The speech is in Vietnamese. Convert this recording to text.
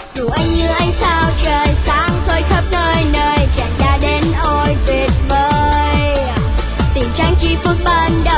Dù anh như ánh sao trời sáng soi khắp nơi nơi, chàng đã đến ôi tuyệt vời. Tình trang chi phút ban